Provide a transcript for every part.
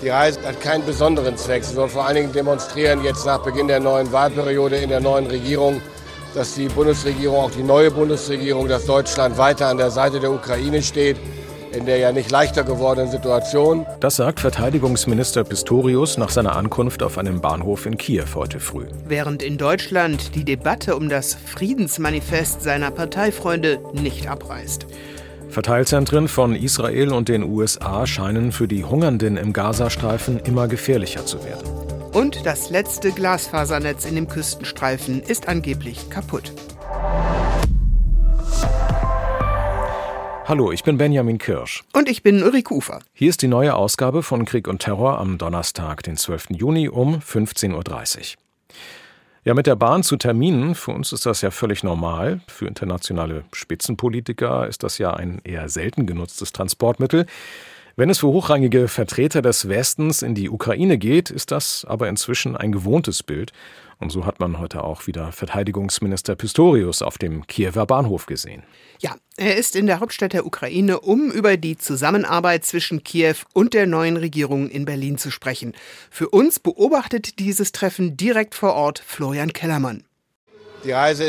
Die Reise hat keinen besonderen Zweck. Sie soll vor allen Dingen demonstrieren, jetzt nach Beginn der neuen Wahlperiode in der neuen Regierung, dass die Bundesregierung, auch die neue Bundesregierung, dass Deutschland weiter an der Seite der Ukraine steht, in der ja nicht leichter gewordenen Situation. Das sagt Verteidigungsminister Pistorius nach seiner Ankunft auf einem Bahnhof in Kiew heute früh. Während in Deutschland die Debatte um das Friedensmanifest seiner Parteifreunde nicht abreißt. Verteilzentren von Israel und den USA scheinen für die Hungernden im Gazastreifen immer gefährlicher zu werden. Und das letzte Glasfasernetz in dem Küstenstreifen ist angeblich kaputt. Hallo, ich bin Benjamin Kirsch. Und ich bin Ulrike Ufer. Hier ist die neue Ausgabe von Krieg und Terror am Donnerstag, den 12. Juni um 15.30 Uhr. Ja, mit der Bahn zu Terminen, für uns ist das ja völlig normal. Für internationale Spitzenpolitiker ist das ja ein eher selten genutztes Transportmittel. Wenn es für hochrangige Vertreter des Westens in die Ukraine geht, ist das aber inzwischen ein gewohntes Bild. Und so hat man heute auch wieder Verteidigungsminister Pistorius auf dem Kiewer Bahnhof gesehen. Ja, er ist in der Hauptstadt der Ukraine, um über die Zusammenarbeit zwischen Kiew und der neuen Regierung in Berlin zu sprechen. Für uns beobachtet dieses Treffen direkt vor Ort Florian Kellermann. Die Reise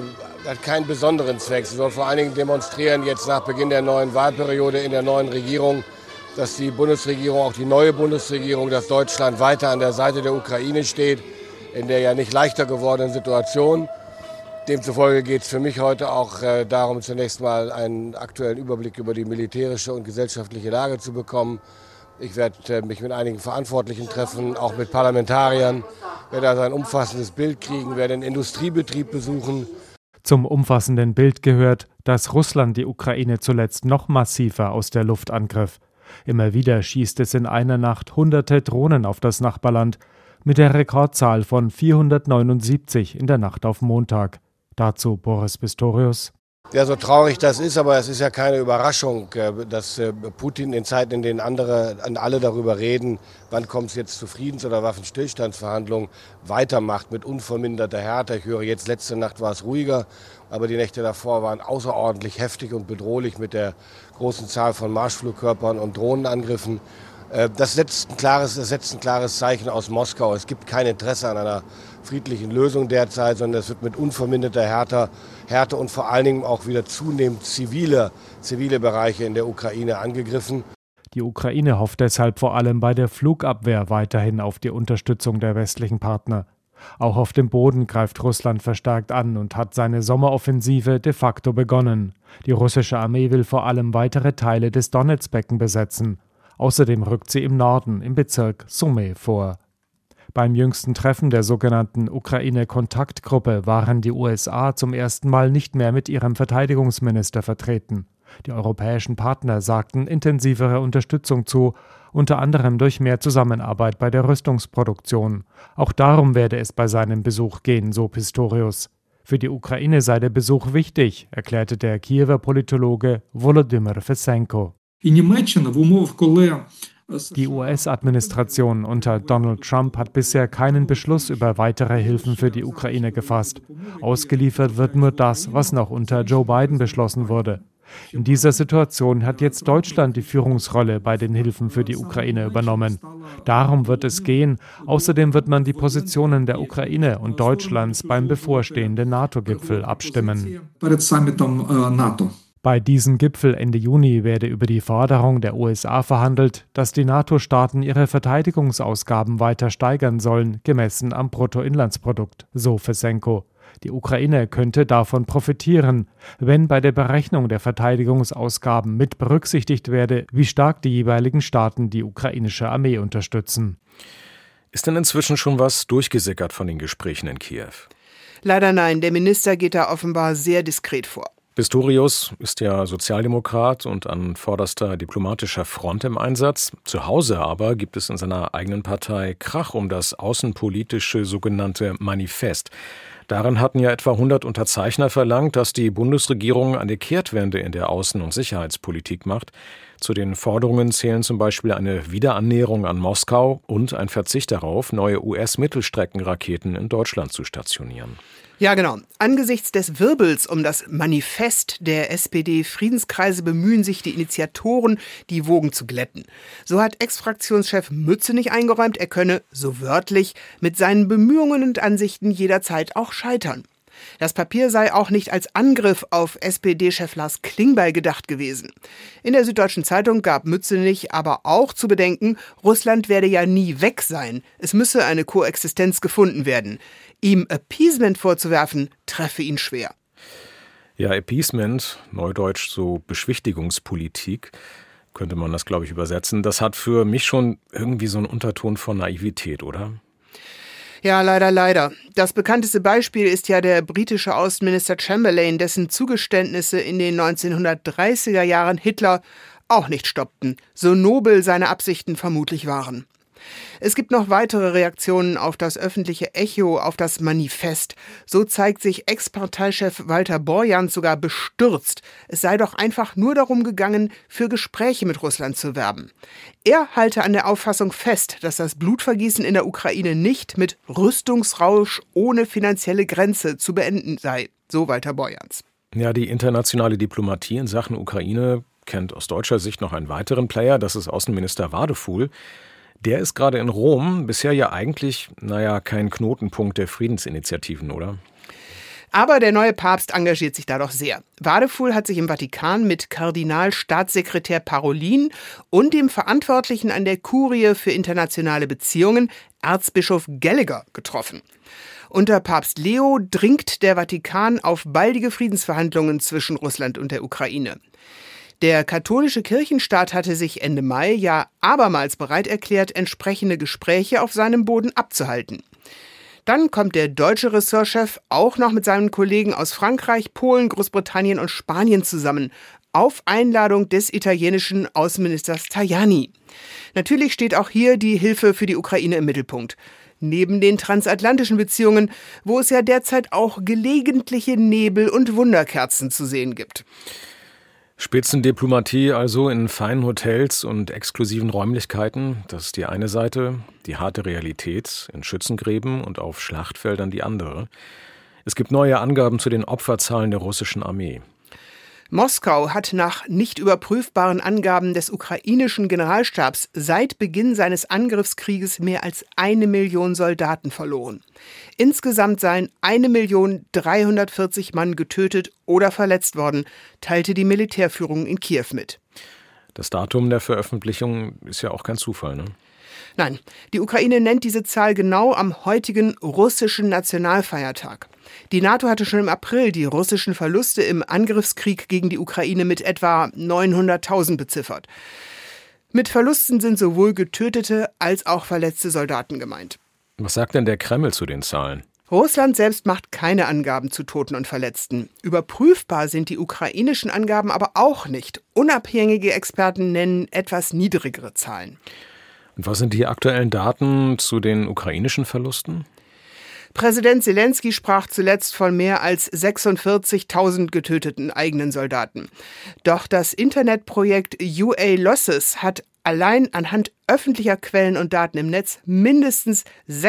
hat keinen besonderen Zweck. Sie soll vor allen Dingen demonstrieren, jetzt nach Beginn der neuen Wahlperiode in der neuen Regierung, dass die Bundesregierung, auch die neue Bundesregierung, dass Deutschland weiter an der Seite der Ukraine steht, in der ja nicht leichter gewordenen Situation. Demzufolge geht es für mich heute auch darum, zunächst mal einen aktuellen Überblick über die militärische und gesellschaftliche Lage zu bekommen. Ich werde mich mit einigen Verantwortlichen treffen, auch mit Parlamentariern, werde also ein umfassendes Bild kriegen, werde einen Industriebetrieb besuchen. Zum umfassenden Bild gehört, dass Russland die Ukraine zuletzt noch massiver aus der Luft angriff. Immer wieder schießt es in einer Nacht hunderte Drohnen auf das Nachbarland, mit der Rekordzahl von 479 in der Nacht auf Montag. Dazu Boris Pistorius. Ja, so traurig das ist, aber es ist ja keine Überraschung, dass Putin in Zeiten, in denen alle darüber reden, wann kommt es jetzt zu Friedens- oder Waffenstillstandsverhandlungen, weitermacht mit unverminderter Härte. Ich höre jetzt, letzte Nacht war es ruhiger, aber die Nächte davor waren außerordentlich heftig und bedrohlich mit der großen Zahl von Marschflugkörpern und Drohnenangriffen. Das setzt ein klares Zeichen aus Moskau. Es gibt kein Interesse an einer friedlichen Lösung derzeit, sondern es wird mit unverminderter Härte und vor allen Dingen auch wieder zunehmend zivile Bereiche in der Ukraine angegriffen. Die Ukraine hofft deshalb vor allem bei der Flugabwehr weiterhin auf die Unterstützung der westlichen Partner. Auch auf dem Boden greift Russland verstärkt an und hat seine Sommeroffensive de facto begonnen. Die russische Armee will vor allem weitere Teile des Donezbecken besetzen. Außerdem rückt sie im Norden, im Bezirk Sumy, vor. Beim jüngsten Treffen der sogenannten Ukraine-Kontaktgruppe waren die USA zum ersten Mal nicht mehr mit ihrem Verteidigungsminister vertreten. Die europäischen Partner sagten intensivere Unterstützung zu, unter anderem durch mehr Zusammenarbeit bei der Rüstungsproduktion. Auch darum werde es bei seinem Besuch gehen, so Pistorius. Für die Ukraine sei der Besuch wichtig, erklärte der Kiewer Politologe Volodymyr Fesenko. Die US-Administration unter Donald Trump hat bisher keinen Beschluss über weitere Hilfen für die Ukraine gefasst. Ausgeliefert wird nur das, was noch unter Joe Biden beschlossen wurde. In dieser Situation hat jetzt Deutschland die Führungsrolle bei den Hilfen für die Ukraine übernommen. Darum wird es gehen. Außerdem wird man die Positionen der Ukraine und Deutschlands beim bevorstehenden NATO-Gipfel abstimmen. Bei diesem Gipfel Ende Juni werde über die Forderung der USA verhandelt, dass die NATO-Staaten ihre Verteidigungsausgaben weiter steigern sollen, gemessen am Bruttoinlandsprodukt, so Fesenko. Die Ukraine könnte davon profitieren, wenn bei der Berechnung der Verteidigungsausgaben mit berücksichtigt werde, wie stark die jeweiligen Staaten die ukrainische Armee unterstützen. Ist denn inzwischen schon was durchgesickert von den Gesprächen in Kiew? Leider nein, der Minister geht da offenbar sehr diskret vor. Pistorius ist ja Sozialdemokrat und an vorderster diplomatischer Front im Einsatz. Zu Hause aber gibt es in seiner eigenen Partei Krach um das außenpolitische sogenannte Manifest. Darin hatten ja etwa 100 Unterzeichner verlangt, dass die Bundesregierung eine Kehrtwende in der Außen- und Sicherheitspolitik macht. Zu den Forderungen zählen zum Beispiel eine Wiederannäherung an Moskau und ein Verzicht darauf, neue US-Mittelstreckenraketen in Deutschland zu stationieren. Ja, genau. Angesichts des Wirbels um das Manifest der SPD-Friedenskreise bemühen sich die Initiatoren, die Wogen zu glätten. So hat Ex-Fraktionschef Mützenich eingeräumt, er könne, so wörtlich, mit seinen Bemühungen und Ansichten jederzeit auch scheitern. Das Papier sei auch nicht als Angriff auf SPD-Chef Lars Klingbeil gedacht gewesen. In der Süddeutschen Zeitung gab Mützenich aber auch zu bedenken, Russland werde ja nie weg sein. Es müsse eine Koexistenz gefunden werden. Ihm Appeasement vorzuwerfen, treffe ihn schwer. Ja, Appeasement, neudeutsch so Beschwichtigungspolitik, könnte man das, glaube ich, übersetzen. Das hat für mich schon irgendwie so einen Unterton von Naivität, oder? Ja, leider. Das bekannteste Beispiel ist ja der britische Außenminister Chamberlain, dessen Zugeständnisse in den 1930er Jahren Hitler auch nicht stoppten, so nobel seine Absichten vermutlich waren. Es gibt noch weitere Reaktionen auf das öffentliche Echo, auf das Manifest. So zeigt sich Ex-Parteichef Walter Borjans sogar bestürzt. Es sei doch einfach nur darum gegangen, für Gespräche mit Russland zu werben. Er halte an der Auffassung fest, dass das Blutvergießen in der Ukraine nicht mit Rüstungsrausch ohne finanzielle Grenze zu beenden sei, so Walter Borjans. Ja, die internationale Diplomatie in Sachen Ukraine kennt aus deutscher Sicht noch einen weiteren Player, das ist Außenminister Wadefuhl. Der ist gerade in Rom, bisher ja eigentlich, kein Knotenpunkt der Friedensinitiativen, oder? Aber der neue Papst engagiert sich da doch sehr. Wadefuhl hat sich im Vatikan mit Kardinalstaatssekretär Parolin und dem Verantwortlichen an der Kurie für internationale Beziehungen, Erzbischof Gallagher, getroffen. Unter Papst Leo dringt der Vatikan auf baldige Friedensverhandlungen zwischen Russland und der Ukraine. Der katholische Kirchenstaat hatte sich Ende Mai ja abermals bereit erklärt, entsprechende Gespräche auf seinem Boden abzuhalten. Dann kommt der deutsche Ressortchef auch noch mit seinen Kollegen aus Frankreich, Polen, Großbritannien und Spanien zusammen, auf Einladung des italienischen Außenministers Tajani. Natürlich steht auch hier die Hilfe für die Ukraine im Mittelpunkt. Neben den transatlantischen Beziehungen, wo es ja derzeit auch gelegentliche Nebel- und Wunderkerzen zu sehen gibt. Spitzendiplomatie also in feinen Hotels und exklusiven Räumlichkeiten, das ist die eine Seite, die harte Realität in Schützengräben und auf Schlachtfeldern die andere. Es gibt neue Angaben zu den Opferzahlen der russischen Armee. Moskau hat nach nicht überprüfbaren Angaben des ukrainischen Generalstabs seit Beginn seines Angriffskrieges mehr als 1 Million Soldaten verloren. Insgesamt seien 1.340.000 Mann getötet oder verletzt worden, teilte die Militärführung in Kiew mit. Das Datum der Veröffentlichung ist ja auch kein Zufall, ne? Nein, die Ukraine nennt diese Zahl genau am heutigen russischen Nationalfeiertag. Die NATO hatte schon im April die russischen Verluste im Angriffskrieg gegen die Ukraine mit etwa 900.000 beziffert. Mit Verlusten sind sowohl getötete als auch verletzte Soldaten gemeint. Was sagt denn der Kreml zu den Zahlen? Russland selbst macht keine Angaben zu Toten und Verletzten. Überprüfbar sind die ukrainischen Angaben aber auch nicht. Unabhängige Experten nennen etwas niedrigere Zahlen. Und was sind die aktuellen Daten zu den ukrainischen Verlusten? Präsident Selenskyj sprach zuletzt von mehr als 46.000 getöteten eigenen Soldaten. Doch das Internetprojekt UA Losses hat allein anhand öffentlicher Quellen und Daten im Netz mindestens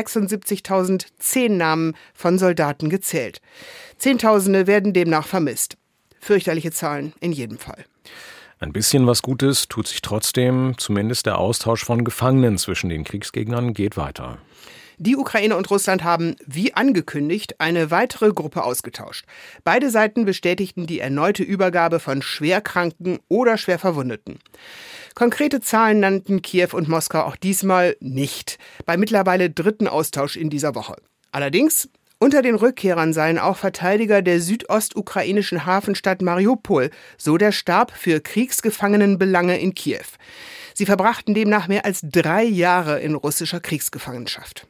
76.010 Namen von Soldaten gezählt. Zehntausende werden demnach vermisst. Fürchterliche Zahlen in jedem Fall. Ein bisschen was Gutes tut sich trotzdem, zumindest der Austausch von Gefangenen zwischen den Kriegsgegnern geht weiter. Die Ukraine und Russland haben, wie angekündigt, eine weitere Gruppe ausgetauscht. Beide Seiten bestätigten die erneute Übergabe von Schwerkranken oder Schwerverwundeten. Konkrete Zahlen nannten Kiew und Moskau auch diesmal nicht, bei mittlerweile dritten Austausch in dieser Woche. Allerdings, unter den Rückkehrern seien auch Verteidiger der südostukrainischen Hafenstadt Mariupol, so der Stab für Kriegsgefangenenbelange in Kiew. Sie verbrachten demnach mehr als 3 Jahre in russischer Kriegsgefangenschaft.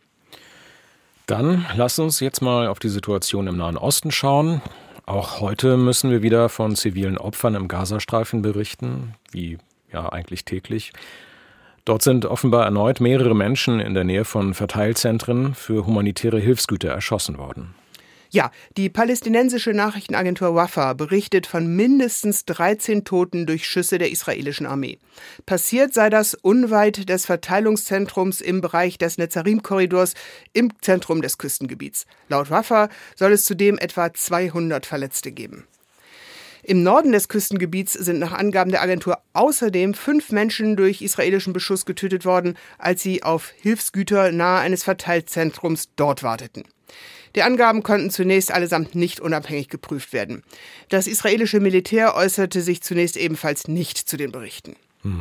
Dann lass uns jetzt mal auf die Situation im Nahen Osten schauen. Auch heute müssen wir wieder von zivilen Opfern im Gazastreifen berichten, wie ja eigentlich täglich. Dort sind offenbar erneut mehrere Menschen in der Nähe von Verteilzentren für humanitäre Hilfsgüter erschossen worden. Ja, die palästinensische Nachrichtenagentur Wafa berichtet von mindestens 13 Toten durch Schüsse der israelischen Armee. Passiert sei das unweit des Verteilungszentrums im Bereich des Netzarim-Korridors im Zentrum des Küstengebiets. Laut Wafa soll es zudem etwa 200 Verletzte geben. Im Norden des Küstengebiets sind nach Angaben der Agentur außerdem 5 Menschen durch israelischen Beschuss getötet worden, als sie auf Hilfsgüter nahe eines Verteilzentrums dort warteten. Die Angaben konnten zunächst allesamt nicht unabhängig geprüft werden. Das israelische Militär äußerte sich zunächst ebenfalls nicht zu den Berichten.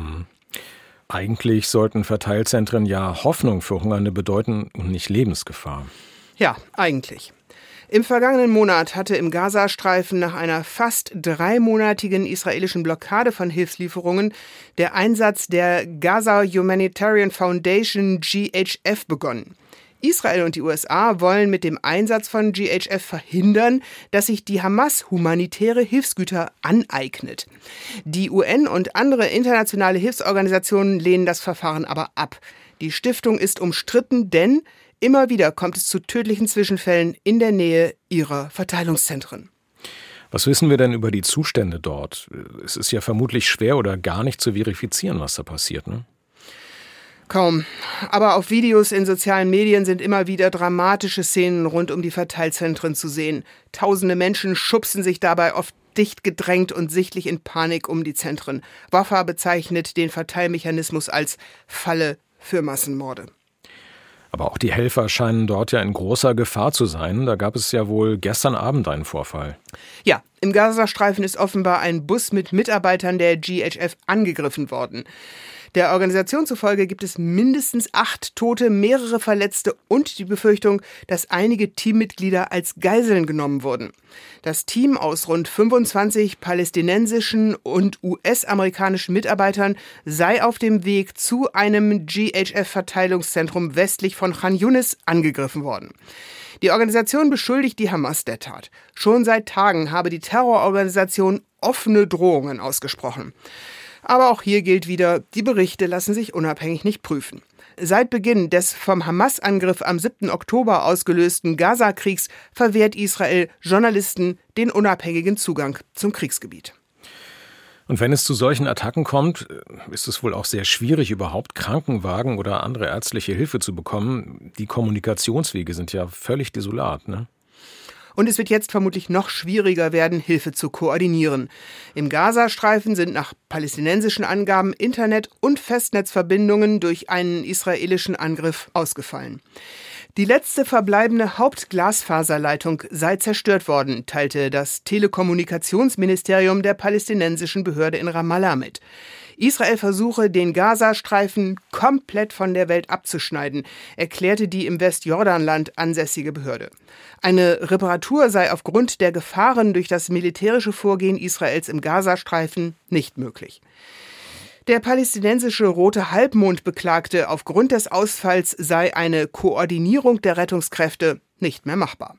Eigentlich sollten Verteilzentren ja Hoffnung für Hungernde bedeuten und nicht Lebensgefahr. Ja, eigentlich. Im vergangenen Monat hatte im Gazastreifen nach einer fast 3-monatigen israelischen Blockade von Hilfslieferungen der Einsatz der Gaza Humanitarian Foundation GHF begonnen. Israel und die USA wollen mit dem Einsatz von GHF verhindern, dass sich die Hamas humanitäre Hilfsgüter aneignet. Die UN und andere internationale Hilfsorganisationen lehnen das Verfahren aber ab. Die Stiftung ist umstritten, denn immer wieder kommt es zu tödlichen Zwischenfällen in der Nähe ihrer Verteilungszentren. Was wissen wir denn über die Zustände dort? Es ist ja vermutlich schwer oder gar nicht zu verifizieren, was da passiert, ne? Kaum. Aber auf Videos in sozialen Medien sind immer wieder dramatische Szenen rund um die Verteilzentren zu sehen. Tausende Menschen schubsen sich dabei oft dicht gedrängt und sichtlich in Panik um die Zentren. Wafa bezeichnet den Verteilmechanismus als Falle für Massenmorde. Aber auch die Helfer scheinen dort ja in großer Gefahr zu sein. Da gab es ja wohl gestern Abend einen Vorfall. Ja, im Gazastreifen ist offenbar ein Bus mit Mitarbeitern der GHF angegriffen worden. Der Organisation zufolge gibt es mindestens 8 Tote, mehrere Verletzte und die Befürchtung, dass einige Teammitglieder als Geiseln genommen wurden. Das Team aus rund 25 palästinensischen und US-amerikanischen Mitarbeitern sei auf dem Weg zu einem GHF-Verteilungszentrum westlich von Khan Yunis angegriffen worden. Die Organisation beschuldigt die Hamas der Tat. Schon seit Tagen habe die Terrororganisation offene Drohungen ausgesprochen. Aber auch hier gilt wieder, die Berichte lassen sich unabhängig nicht prüfen. Seit Beginn des vom Hamas-Angriff am 7. Oktober ausgelösten Gaza-Kriegs verwehrt Israel Journalisten den unabhängigen Zugang zum Kriegsgebiet. Und wenn es zu solchen Attacken kommt, ist es wohl auch sehr schwierig, überhaupt Krankenwagen oder andere ärztliche Hilfe zu bekommen. Die Kommunikationswege sind ja völlig desolat, ne? Und es wird jetzt vermutlich noch schwieriger werden, Hilfe zu koordinieren. Im Gazastreifen sind nach palästinensischen Angaben Internet- und Festnetzverbindungen durch einen israelischen Angriff ausgefallen. Die letzte verbleibende Hauptglasfaserleitung sei zerstört worden, teilte das Telekommunikationsministerium der palästinensischen Behörde in Ramallah mit. Israel versuche, den Gazastreifen komplett von der Welt abzuschneiden, erklärte die im Westjordanland ansässige Behörde. Eine Reparatur sei aufgrund der Gefahren durch das militärische Vorgehen Israels im Gazastreifen nicht möglich. Der palästinensische Rote Halbmond beklagte, aufgrund des Ausfalls sei eine Koordinierung der Rettungskräfte nicht mehr machbar.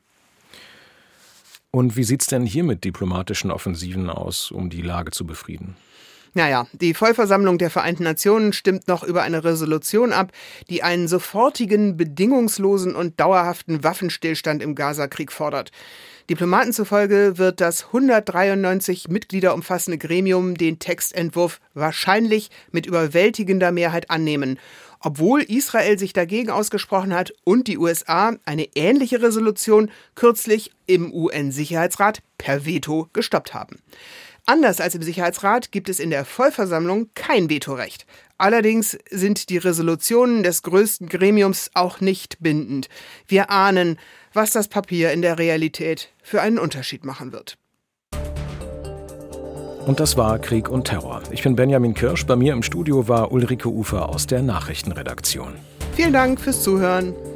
Und wie sieht's denn hier mit diplomatischen Offensiven aus, um die Lage zu befrieden? Naja, die Vollversammlung der Vereinten Nationen stimmt noch über eine Resolution ab, die einen sofortigen, bedingungslosen und dauerhaften Waffenstillstand im Gazakrieg fordert. Diplomaten zufolge wird das 193 Mitglieder umfassende Gremium den Textentwurf wahrscheinlich mit überwältigender Mehrheit annehmen, obwohl Israel sich dagegen ausgesprochen hat und die USA eine ähnliche Resolution kürzlich im UN-Sicherheitsrat per Veto gestoppt haben. Anders als im Sicherheitsrat gibt es in der Vollversammlung kein Vetorecht. Allerdings sind die Resolutionen des größten Gremiums auch nicht bindend. Wir ahnen, was das Papier in der Realität für einen Unterschied machen wird. Und das war Krieg und Terror. Ich bin Benjamin Kirsch. Bei mir im Studio war Ulrike Ufer aus der Nachrichtenredaktion. Vielen Dank fürs Zuhören.